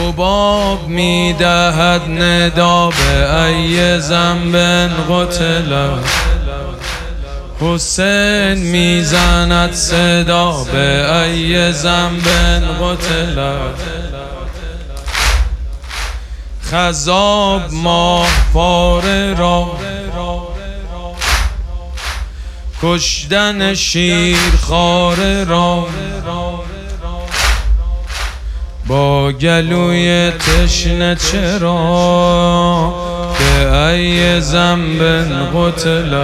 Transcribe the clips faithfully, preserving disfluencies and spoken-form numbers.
رباب میدهد ندا به ای ذنب قتل، حسین میزند صدا به ای ذنب قتل. خضاب ماه پاره را کشتن شیر خاره را، با گلوی تشنه چرا به ای ذنب قتل.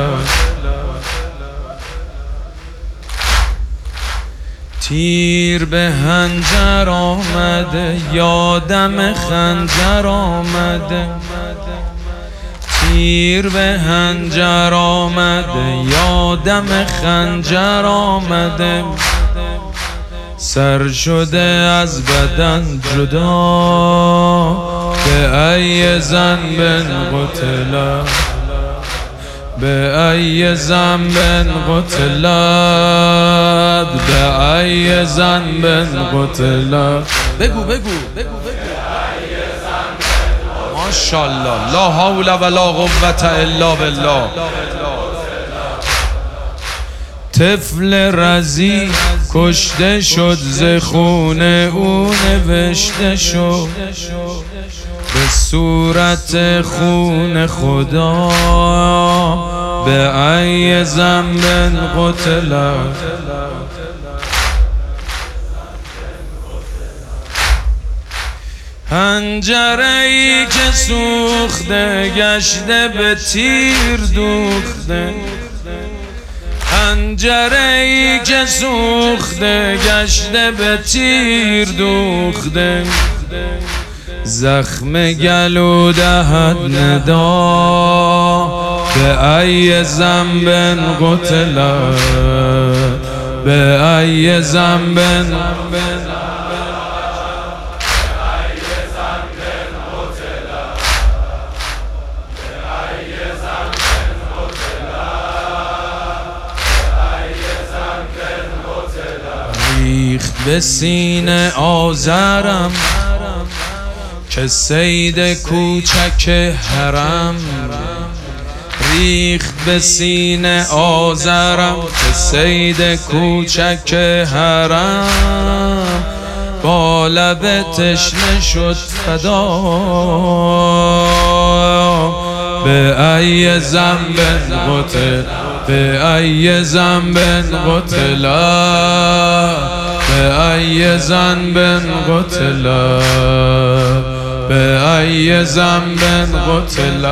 تیر به هنجر آمده یادم خنجر آمده، تیر به هنجر آمده یادم خنجر آمده. سر شده از بدن جدا به ای ذنب قتل، به ای ذنب قتلت، به ای ذنب قتلت. بگو بگو بگو ماشاءالله، لا حول ولا قوة الا بالله. طفل رضی کشته شد ز خون او نوشته شد، به صورت خون خدا به ای ذنب قتل. حنجره‌ای که سوخته گشته به تیر دوخته، حنجره‌ای که سوخته گشته به تیر دوخته. زخم گلو دهد ندا به ای ذنب قتل، به ای ذنب. ریخت به سینه آذرم که صید کوچک حرم، ریخت به سینه آذرم که صید کوچک حرم. با لب تشنه شد فدا به ای ذنب قتل، به ای ذنب قتل، به ای ذنب قتل، به ای ذنب قتل.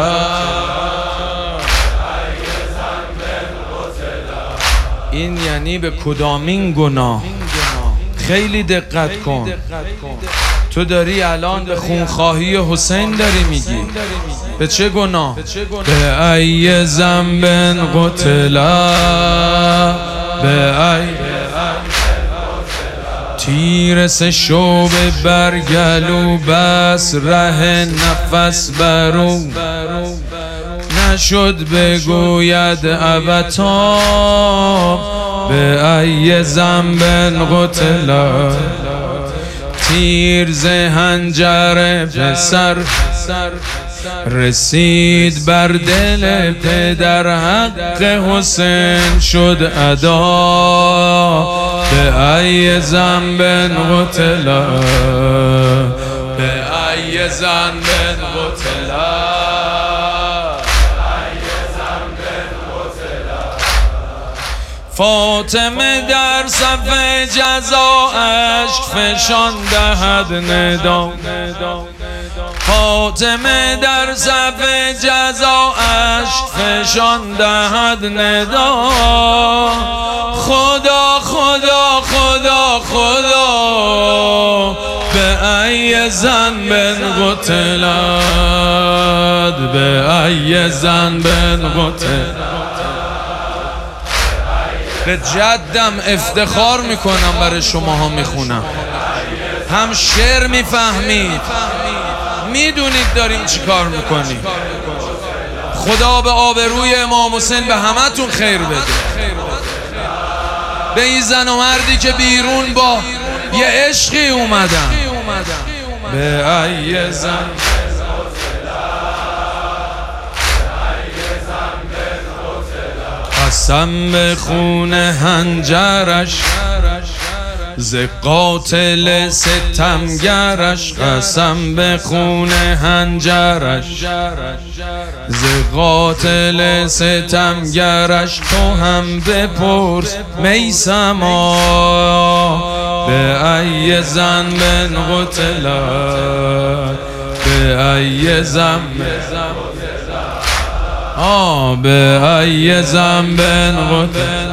این یعنی به کدامین گناه؟ خیلی دقت کن. تو داری الان به خونخواهی حسین داری میگی، به چه گناه؟ به ای ذنب قتل، به ای. تیر سه شعب برگلو بس ره نفس برو، نشد بگوید ابتا به ای ذنب قتل. تیر ز حنجر پسر رسید بر دل پدر، حق حسین شد ادا به ای ذنب قتل، به ای ذنب قتل. فاطمه در صف جزا اشک فشان دهد ندا، فاطمه در صف جزا اشک فشان دهد ندا. خدا خدا خدا خدا به ای ذنب قتلت، به ای ذنب قتلت. به جدم افتخار میکنم برای شماها میخونم، هم شعر میفهمید، میدونید داریم چی کار میکنیم. خدا به آبروی امام حسین به همتون خیر بده، به این زن و مردی که بیرون با یه عشقی اومدن، به ای زن قسم به خون هنجرش ز قاتل ستمگرش، قسم به خون هنجرش ز قاتل ستمگرش. تو هم بپرس میثما به ای ذنب قتل، به ای ذنب آه به ای ذنب قتل.